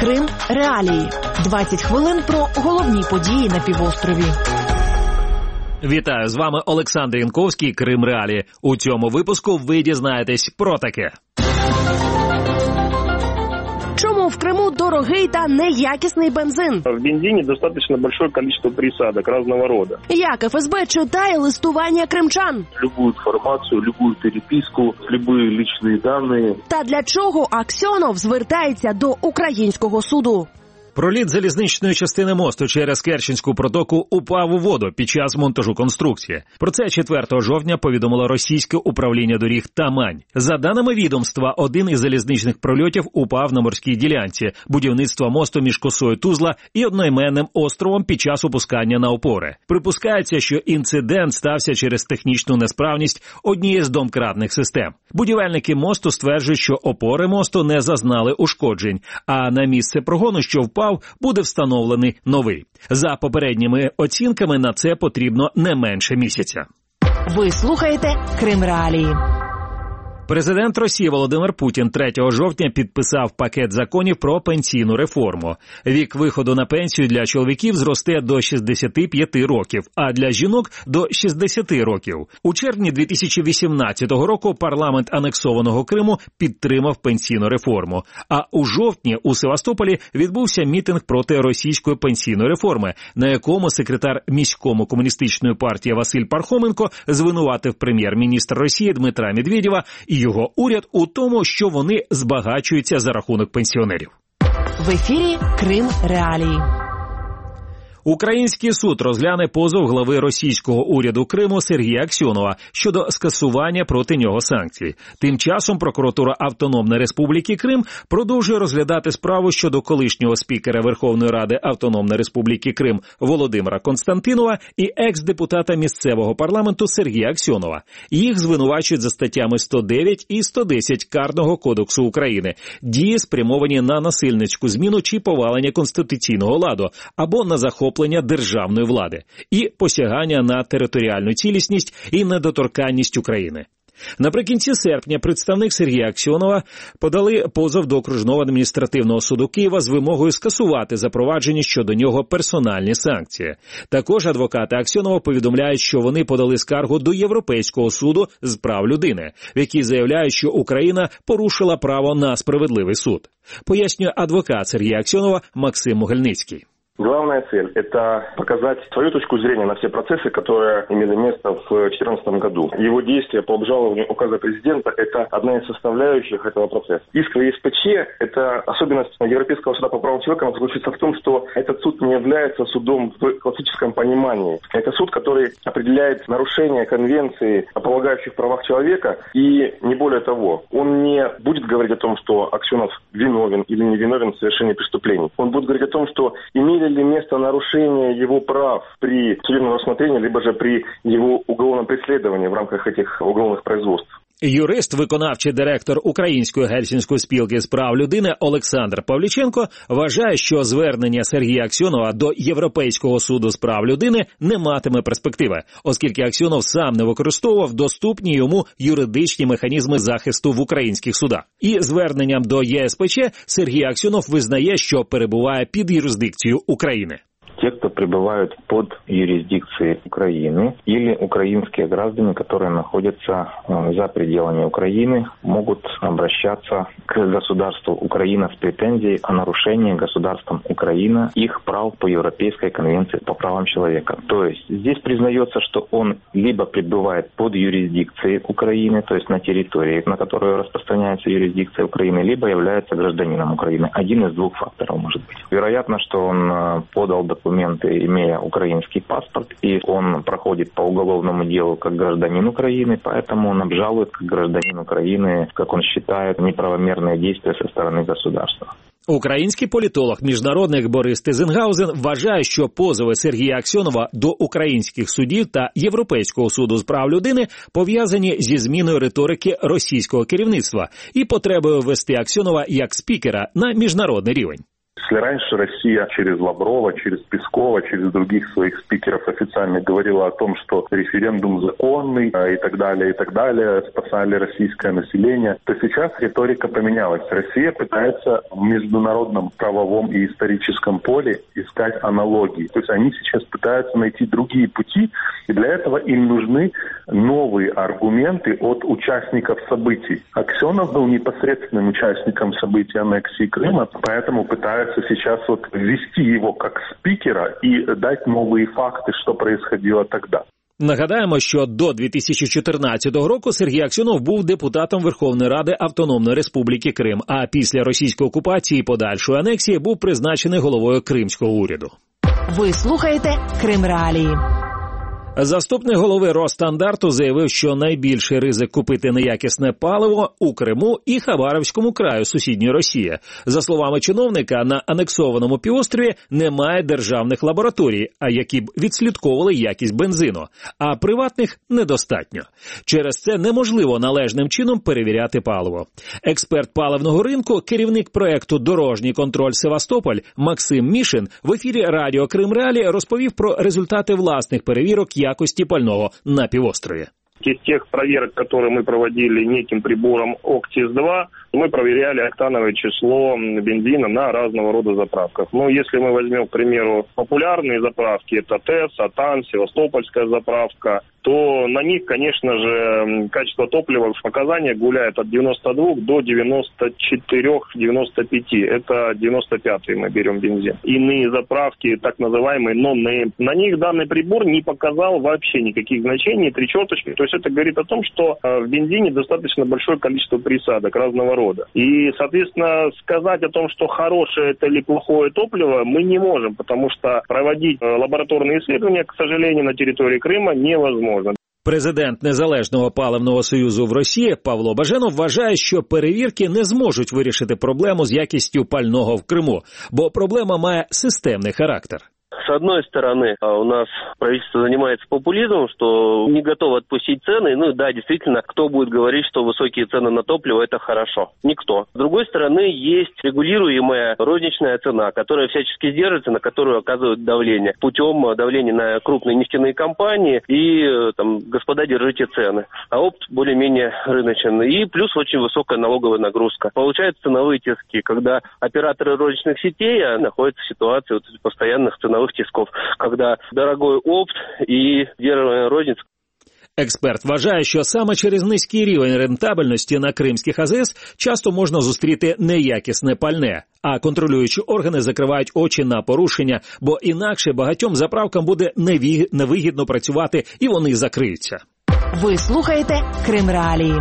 Крим Реалії. 20 хвилин про головні події на півострові. Вітаю, з вами Олександр Янковський, Крим Реалії. У цьому випуску ви дізнаєтесь про таке. Чому в Криму дорогий та неякісний бензин? В бензине достаточно большое количество присадок разного рода. Як ФСБ читає листування кримчан? Любую информацию, любую переписку, любые личные данные. Та для чого Аксьонов звертається до українського суду? Проліт залізничної частини мосту через Керченську протоку упав у воду під час монтажу конструкції. Про це 4 жовтня повідомило російське управління доріг Тамань. За даними відомства, один із залізничних прольотів упав на морській ділянці будівництва мосту між косою Тузла і одноіменним островом під час опускання на опори. Припускається, що інцидент стався через технічну несправність однієї з домкратних систем. Будівельники мосту стверджують, що опори мосту не зазнали ушкоджень, а на місце прогону, що впав, буде встановлений новий. За попередніми оцінками на це потрібно не менше місяця. Ви слухаєте Крим Реалії. Президент Росії Володимир Путін 3 жовтня підписав пакет законів про пенсійну реформу. Вік виходу на пенсію для чоловіків зросте до 65 років, а для жінок – до 60 років. У червні 2018 року парламент анексованого Криму підтримав пенсійну реформу. А у жовтні у Севастополі відбувся мітинг проти російської пенсійної реформи, на якому секретар міському комуністичної партії Василь Пархоменко звинуватив прем'єр-міністра Росії Дмитра Медведєва і його уряд у тому, що вони збагачуються за рахунок пенсіонерів. В ефірі Крим Реалії. Український суд розгляне позов глави російського уряду Криму Сергія Аксьонова щодо скасування проти нього санкцій. Тим часом прокуратура Автономної Республіки Крим продовжує розглядати справу щодо колишнього спікера Верховної Ради Автономної Республіки Крим Володимира Константинова і екс-депутата місцевого парламенту Сергія Аксьонова. Їх звинувачують за статтями 109 і 110 Карного кодексу України. Дії спрямовані на насильницьку зміну чи повалення конституційного ладу або на захоплення державної влади і посягання на територіальну цілісність і недоторканність України. Наприкінці серпня представник Сергія Аксьонова подали позов до Окружного адміністративного суду Києва з вимогою скасувати запроваджені щодо нього персональні санкції. Також адвокати Аксьонова повідомляють, що вони подали скаргу до Європейського суду з прав людини, в якій заявляють, що Україна порушила право на справедливий суд. Пояснює адвокат Сергія Аксьонова Максим Могильницький. Главная цель – это показать свою точку зрения на все процессы, которые имели место в 2014 году. Его действия по обжалованию указа президента – это одна из составляющих этого процесса. Иск ЕСПЧ – это особенность Европейского суда по правам человека заключается в том, что этот суд не является судом в классическом понимании. Это суд, который определяет нарушение конвенции о полагающих правах человека, и не более того, он не будет говорить о том, что Аксьонов виновен или не виновен в совершении преступлений. Он будет говорить о том, что имели ли место нарушения его прав при судебном рассмотрении, либо же при его уголовном преследовании в рамках этих уголовных производств. Юрист, виконавчий директор Української Гельсінської спілки з прав людини Олександр Павліченко вважає, що звернення Сергія Аксьонова до Європейського суду з прав людини не матиме перспективи, оскільки Аксьонов сам не використовував доступні йому юридичні механізми захисту в українських судах. І зверненням до ЄСПЧ Сергій Аксьонов визнає, що перебуває під юрисдикцією України. Те, кто пребывают под юрисдикцией Украины, или украинские граждане, которые находятся за пределами Украины, могут обращаться к государству Украина с претензией о нарушении государством Украина их прав по Европейской конвенции по правам человека. То есть здесь признается, что он либо пребывает под юрисдикцией Украины, то есть на территории, на которую распространяется юрисдикция Украины, либо является гражданином Украины. Один из двух факторов может быть. Вероятно, что он подал документы, имея украинский паспорт, и он проходит по уголовному делу как гражданин Украины, поэтому он обжалует как гражданин Украины, как он считает, неправомерные действия со стороны государства. Український політолог, міжнародник Борис Тизенгаузен вважає, що позови Сергія Аксьонова до українських судів та Європейського суду з прав людини пов'язані зі зміною риторики російського керівництва і потребою ввести Аксьонова як спікера на міжнародний рівень. Если раньше Россия через Лаврова, через Пескова, через других своих спикеров официально говорила о том, что референдум законный и так далее, спасали российское население, то сейчас риторика поменялась. Россия пытается в международном правовом и историческом поле искать аналогии. То есть они сейчас пытаются найти другие пути, и для этого им нужны новые аргументы от участников событий. Аксенов был непосредственным участником событий аннексии Крыма, поэтому пытаются сейчас ввести его как спикера и дать новые факты, что происходило тогда. Нагадаємо, що до 2014 року Сергій Аксьонов був депутатом Верховної Ради Автономної Республіки Крим, а після російської окупації і подальшої анексії був призначений головою кримського уряду. Ви слухаєте Крим Реалії. Заступник голови Росстандарту заявив, що найбільший ризик купити неякісне паливо у Криму і Хабаровському краю сусідньої Росії. За словами чиновника, на анексованому півострові немає державних лабораторій, які б відслідковували якість бензину, а приватних недостатньо. Через це неможливо належним чином перевіряти паливо. Експерт паливного ринку, керівник проекту «Дорожній контроль Севастополь» Максим Мішин в ефірі радіо Крим Реалії розповів про результати власних перевірок якости пального на півострові. Из тех проверок, которые мы проводили неким прибором ОКТИС-2, мы проверяли октановое число бензина на разного рода заправках. Но если мы возьмем, к примеру, популярные заправки, это ТЭС, АТАН, Севастопольская заправка, то на них, конечно же, качество топлива в показаниях гуляет от 92 до 94-95. Это 95-й мы берем бензин. Иные заправки, так называемые non-name, на них данный прибор не показал вообще никаких значений, 3 черточки. То есть это говорит о том, что в бензине достаточно большое количество присадок разного рода. И, соответственно, сказать о том, что хорошее это или плохое топливо, мы не можем, потому что проводить лабораторные исследования, к сожалению, на территории Крыма невозможно. Президент Незалежного паливного союзу в Росії Павло Баженов вважає, що перевірки не зможуть вирішити проблему з якістю пального в Криму, бо проблема має системний характер. С одной стороны, у нас правительство занимается популизмом, что не готово отпустить цены. Ну да, действительно, кто будет говорить, что высокие цены на топливо – это хорошо? Никто. С другой стороны, есть регулируемая розничная цена, которая всячески держится, на которую оказывают давление. Путем давления на крупные нефтяные компании и, господа, держите цены. А опт более-менее рыночен. И плюс очень высокая налоговая нагрузка. Получаются ценовые тиски, когда операторы розничных сетей находятся в ситуации постоянных ценовых тисков, когда дорогой опт і державна розниця. Експерт вважає, що саме через низький рівень рентабельності на кримських АЗС часто можна зустріти неякісне пальне, а контролюючі органи закривають очі на порушення, бо інакше багатьом заправкам буде невигідно працювати і вони закриються. Ви слухаєте Крим Реалії.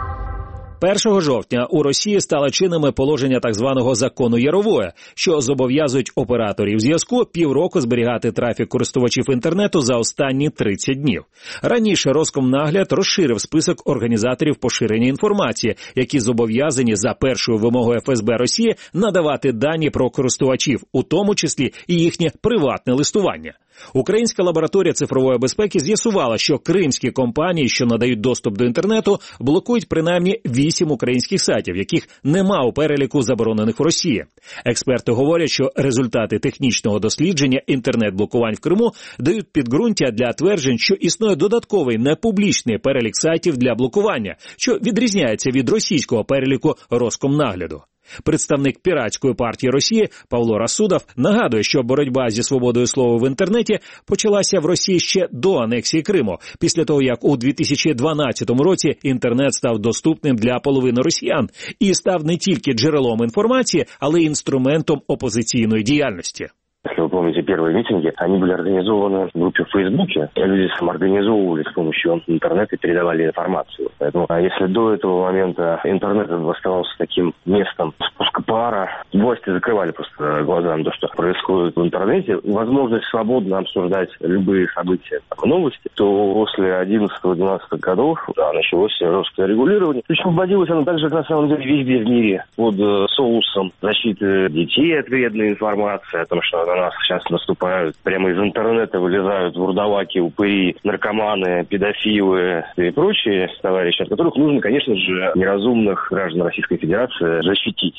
1 жовтня у Росії стали чинними положення так званого закону Яровое, що зобов'язують операторів зв'язку півроку зберігати трафік користувачів інтернету за останні 30 днів. Раніше Роскомнагляд розширив список організаторів поширення інформації, які зобов'язані за першою вимогою ФСБ Росії надавати дані про користувачів, у тому числі і їхнє приватне листування. Українська лабораторія цифрової безпеки з'ясувала, що кримські компанії, що надають доступ до інтернету, блокують принаймні 8 українських сайтів, яких нема у переліку заборонених в Росії. Експерти говорять, що результати технічного дослідження інтернет-блокувань в Криму дають підґрунтя для тверджень, що існує додатковий непублічний перелік сайтів для блокування, що відрізняється від російського переліку Роскомнагляду. Представник піратської партії Росії Павло Рассудов нагадує, що боротьба зі свободою слова в інтернеті почалася в Росії ще до анексії Криму, після того, як у 2012 році інтернет став доступним для половини росіян і став не тільки джерелом інформації, але й інструментом опозиційної діяльності. Если вы помните первые митинги, они были организованы в группе в Фейсбуке. Люди самоорганизовывали с помощью интернета и передавали информацию. Поэтому, если до этого момента интернет оставался таким местом спуска пара, власти закрывали просто глаза на то, что происходит в интернете, возможность свободно обсуждать любые события, новости, то после 11-12 годов началось жесткое регулирование. Причем вводилось оно также, на самом деле, везде в мире под соусом защиты детей от вредной информации, о том, что на нас сейчас наступают, прямо из интернета вылезают вурдалаки, упыри, наркоманы, педофилы и прочие товарищи, от которых нужно, конечно же, неразумных граждан Российской Федерации защитить.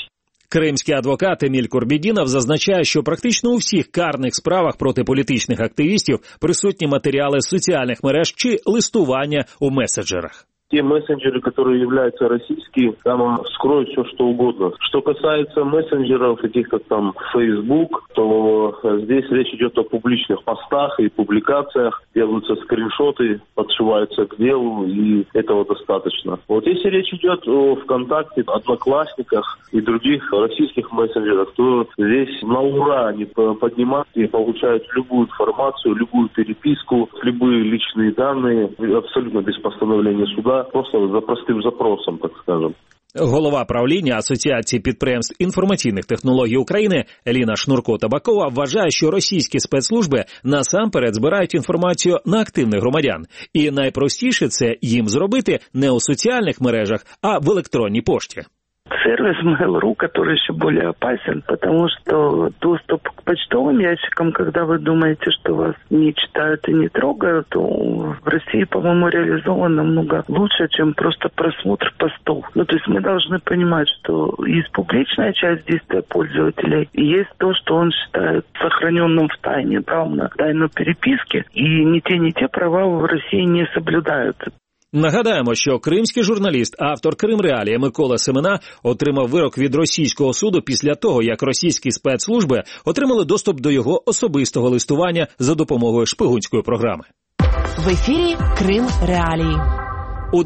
Кримський адвокат Еміль Курбєдінов зазначає, що практично у всіх карних справах проти політичних активістів присутні матеріали з соціальних мереж чи листування у месенджерах. Те мессенджеры, которые являются российские, там вскроют все, что угодно. Что касается мессенджеров и тех, как там Facebook, то здесь речь идет о публичных постах и публикациях. Делаются скриншоты, подшиваются к делу, и этого достаточно. Вот если речь идет о ВКонтакте, Одноклассниках и других российских мессенджерах, то здесь на ура они поднимают и получают любую информацию, любую переписку, любые личные данные, абсолютно без постановления суда. Просто за простим запросом, так скажем. Голова правління Асоціації підприємств інформаційних технологій України Еліна Шнурко-Табакова вважає, що російські спецслужби насамперед збирають інформацію на активних громадян. І найпростіше це їм зробити не у соціальних мережах, а в електронній пошті. Сервис Mail.ru, который еще более опасен, потому что доступ к почтовым ящикам, когда вы думаете, что вас не читают и не трогают, то в России, по-моему, реализован намного лучше, чем просто просмотр постов. То есть мы должны понимать, что есть публичная часть действия пользователя, и есть то, что он считает сохраненным в тайне, право на тайну переписки, и ни те права в России не соблюдаются. Нагадаємо, що кримський журналіст, автор «Крим-Реалії» Микола Семена отримав вирок від російського суду після того, як російські спецслужби отримали доступ до його особистого листування за допомогою шпигунської програми. В ефірі «Крим-Реалії». У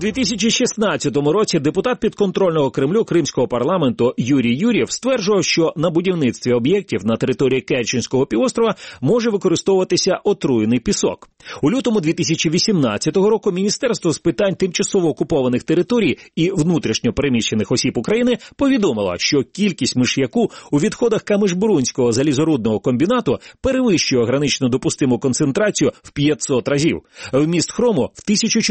2016 році депутат підконтрольного Кремлю Кримського парламенту Юрій Юрєв стверджував, що на будівництві об'єктів на території Керченського півострова може використовуватися отруєний пісок. У лютому 2018 року Міністерство з питань тимчасово окупованих територій і внутрішньо переміщених осіб України повідомило, що кількість миш'яку у відходах Камиш-Бурунського залізорудного комбінату перевищує гранично допустиму концентрацію в 500 разів, вміст хрому в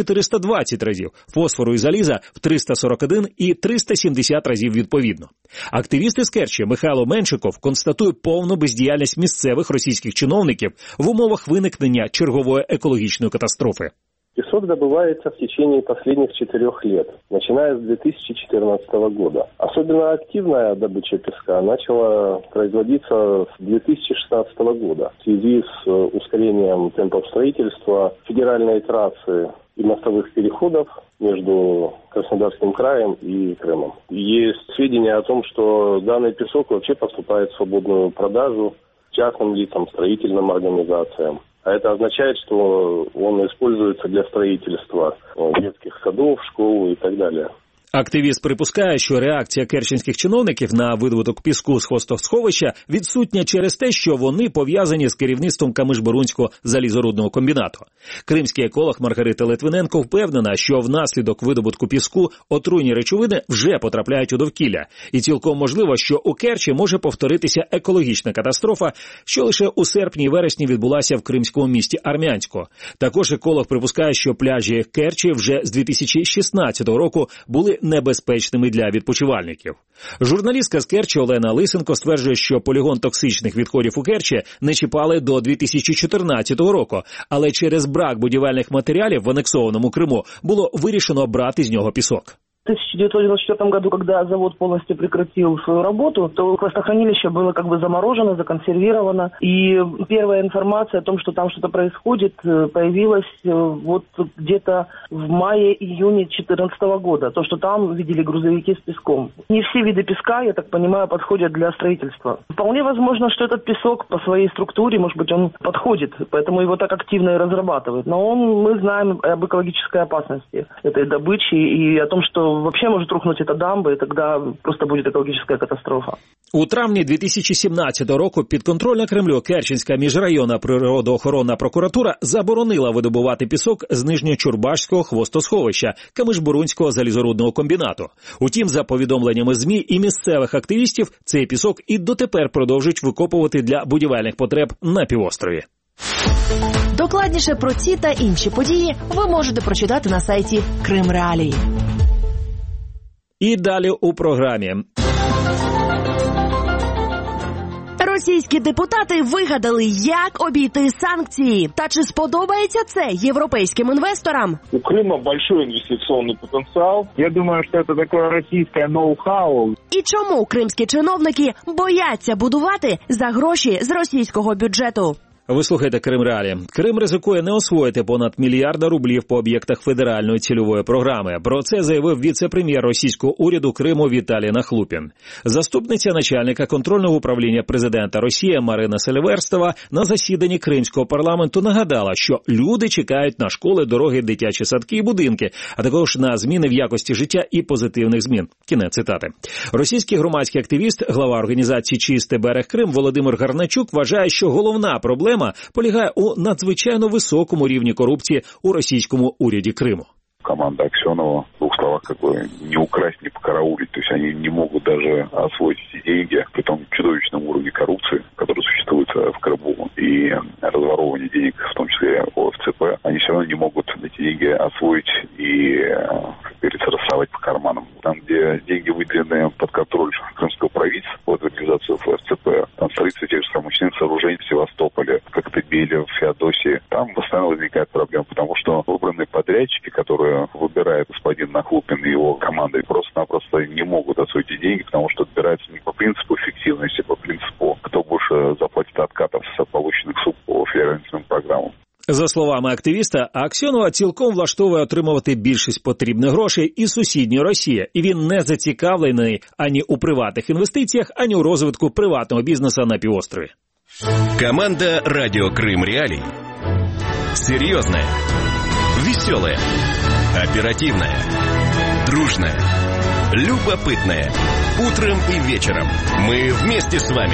1420 разів, фосфору і заліза в 341 і 370 разів відповідно. Активіст із Керчі Михайло Меншиков констатує повну бездіяльність місцевих російських чиновників в умовах виникнення чергової екологічної катастрофи. Песок добывается в течение последних 4 лет, начиная с 2014 года. Особенно активная добыча песка начала производиться с 2016 года в связи с ускорением темпов строительства федеральной трассы и мостовых переходов между Краснодарским краем и Крымом. Есть сведения о том, что данный песок вообще поступает в свободную продажу частным лицам, строительным организациям. А это означает, что он используется для строительства детских садов, школ и так далее. Активіст припускає, що реакція керченських чиновників на видобуток піску з хвостосховища відсутня через те, що вони пов'язані з керівництвом Камиш-Бурунського залізорудного комбінату. Кримський еколог Маргарита Литвиненко впевнена, що внаслідок видобутку піску отруйні речовини вже потрапляють у довкілля. І цілком можливо, що у Керчі може повторитися екологічна катастрофа, що лише у серпні і вересні відбулася в кримському місті Армянську. Також еколог припускає, що пляжі Керчі вже з 2016 року були небезпечними для відпочивальників. Журналістка з Керчі Олена Лисенко стверджує, що полігон токсичних відходів у Керчі не чіпали до 2014 року, але через брак будівельних матеріалів в анексованому Криму було вирішено брати з нього пісок. В 1994 году, когда завод полностью прекратил свою работу, то хвостохранилище было как бы заморожено, законсервировано. И первая информация о том, что там что-то происходит, появилась вот где-то в мае-июне 2014 года. То, что там видели грузовики с песком. Не все виды песка, я так понимаю, подходят для строительства. Вполне возможно, что этот песок по своей структуре, может быть, он подходит, поэтому его так активно и разрабатывают. Но мы знаем об экологической опасности этой добычи и о том, что вообще может рухнуть эта дамба, и тогда просто будет екологічна катастрофа. У травні 2017 року підконтрольна Кремлю Керченська міжрайонна природоохоронна прокуратура заборонила видобувати пісок з Нижньочурбашського хвостосховища Камиш-Бурунського залізорудного комбінату. Утім, за повідомленнями ЗМІ і місцевих активістів, цей пісок і дотепер продовжують викопувати для будівельних потреб на півострові. Докладніше про ці та інші події ви можете прочитати на сайті Крим-Реалії. І далі у програмі. Російські депутати вигадали, як обійти санкції. Та чи сподобається це європейським інвесторам? У Крыма большой инвестиционный потенциал. Я думаю, что это такое российское ноу-хау. І чому кримські чиновники бояться будувати за гроші з російського бюджету? Ви слухаєте Крим Реалі. Крим ризикує не освоїти понад $1 мільярд по об'єктах федеральної цільової програми. Про це заявив віце-прем'єр російського уряду Криму Віталій Нахлупін. Заступниця начальника контрольного управління президента Росії Марина Сильверстова на засіданні кримського парламенту нагадала, що люди чекають на школи, дороги, дитячі садки і будинки, а також на зміни в якості життя і позитивних змін. Кінець цитати. Російський громадський активіст, глава організації «Чистий берег Крим» Володимир Гарначук вважає, що головна проблема полягає у надзвичайно високому рівні корупції у російському уряді Криму. Команда Аксенова, в двух словах, не украсть, не покараулить. То есть они не могут даже освоить эти деньги при том чудовищном уровне коррупции, который существует в Крыму, и разворовывание денег, в том числе в ЦП. Они все равно не могут эти деньги освоить и, как говорится, рассовать по карманам. Там, где деньги выделены под контроль крымского правительства, под реализацию в ФЦП, там строительство тех же самых мощных сооружений в Севастополе, Коктебеле, в Феодосии, там постоянно возникает проблема, потому что выбранные подрядчики, которые выбирает господин Нахлупин и его команда, просто-напросто не могут освоить эти деньги, потому что отбирается не по принципу эффективности, а по принципу, кто больше заплатит откатов с полученных сумм по федеральным программам. За словами активіста, Аксьонова цілком влаштовує отримувати більшість потрібних грошей і сусідньої Росії, і він не зацікавлений ані у приватних інвестиціях, ані у розвитку приватного бізнесу на півострові. Команда «Радио Крым Реалий». Серьезная, веселая, оперативная, дружная, любопытная. Утром и вечером мы вместе с вами.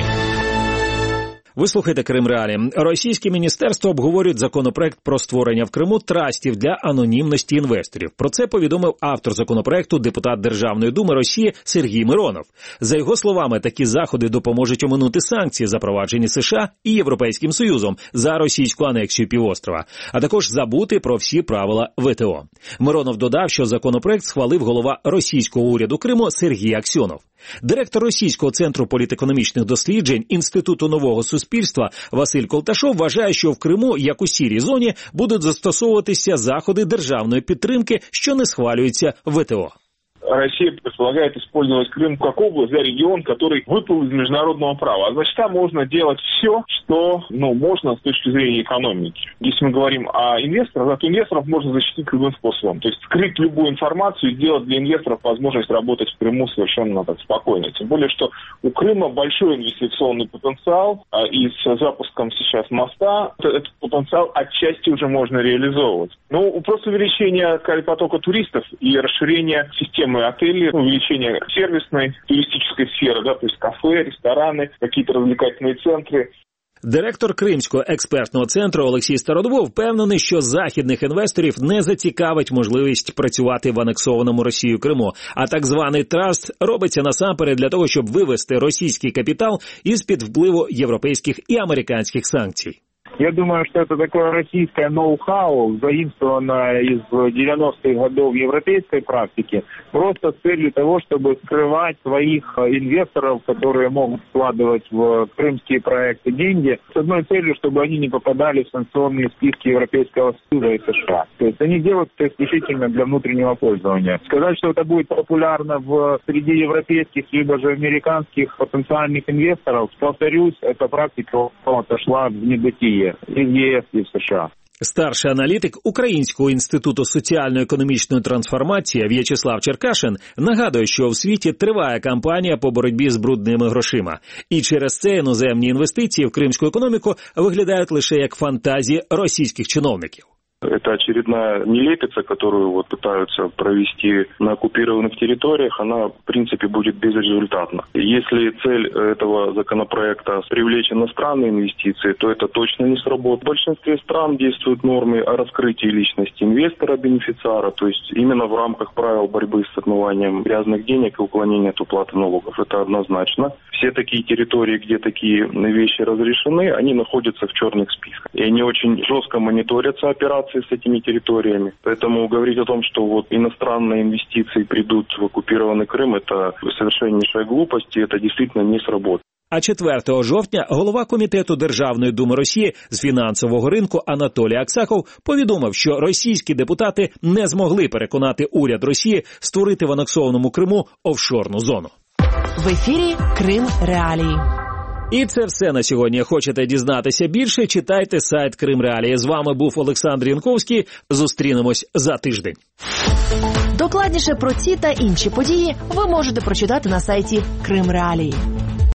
Ви слухаєте Крим Реалі. Російські міністерства обговорюють законопроект про створення в Криму трастів для анонімності інвесторів. Про це повідомив автор законопроекту, депутат Державної думи Росії Сергій Миронов. За його словами, такі заходи допоможуть оминути санкції, запроваджені США і Європейським Союзом за російську анексію півострова, а також забути про всі правила ВТО. Миронов додав, що законопроект схвалив голова російського уряду Криму Сергій Аксьонов. Директор Російського центру політекономічних досліджень Інституту нового суспільства Василь Колташов вважає, що в Криму, як у сірій зоні, будуть застосовуватися заходи державної підтримки, що не схвалюються ВТО. Россия предполагает использовать Крым как область, регион, который выпал из международного права. А значит, там можно делать все, что можно с точки зрения экономики. Если мы говорим о инвесторах, от инвесторов можно защитить любым способом. То есть скрыть любую информацию и сделать для инвесторов возможность работать в Крыму совершенно спокойно. Тем более, что у Крыма большой инвестиционный потенциал, и с запуском сейчас моста этот потенциал отчасти уже можно реализовывать. Просто увеличение потока туристов и расширение системы отелей, увеличение сервисной, туристической сферы, то есть кафе, рестораны, какие-то развлекательные центры. Директор Кримського експертного центру Олексій Стародубов впевнений, що західних інвесторів не зацікавить можливість працювати в анексованому Росією Криму, а так званий траст робиться насамперед для того, щоб вивести російський капітал із-під впливу європейських і американських санкцій. Я думаю, что это такое российское ноу-хау, заимствованное из 90-х годов европейской практики, просто с целью того, чтобы скрывать своих инвесторов, которые могут вкладывать в крымские проекты деньги, с одной целью, чтобы они не попадали в санкционные списки Европейского Союза и США. То есть они делают это исключительно для внутреннего пользования. Сказать, что это будет популярно среди европейских либо же американских потенциальных инвесторов, повторюсь, эта практика отошла в небытие. І в ЄС, і в США. Старший аналітик Українського інституту соціально-економічної трансформації В'ячеслав Черкашин нагадує, що в світі триває кампанія по боротьбі з брудними грошима. І через це іноземні інвестиції в кримську економіку виглядають лише як фантазії російських чиновників. Это очередная нелепица, которую пытаются провести на оккупированных территориях, она, в принципе, будет безрезультатна. Если цель этого законопроекта привлечь иностранные инвестиции, то это точно не сработает. В большинстве стран действуют нормы о раскрытии личности инвестора-бенефициара, то есть именно в рамках правил борьбы с отмыванием грязных денег и уклонения от уплаты налогов. Это однозначно. Все такие территории, где такие вещи разрешены, они находятся в черных списках. И они очень жестко мониторятся, операции с этими территориями. Поэтому говорить о том, что иностранные инвестиции придут в оккупированный Крым, это совершеннейшая глупость, и это действительно не сработает. А 4 жовтня голова Комітету Державної думи Росії з фінансового ринку Анатолій Аксаков повідомив, що російські депутати не змогли переконати уряд Росії створити в анексованому Криму офшорну зону. В ефірі Крим Реалії. І це все на сьогодні. Хочете дізнатися більше? Читайте сайт Крим Реалії. З вами був Олександр Янковський. Зустрінемось за тиждень. Докладніше про ці та інші події ви можете прочитати на сайті Крим Реалії.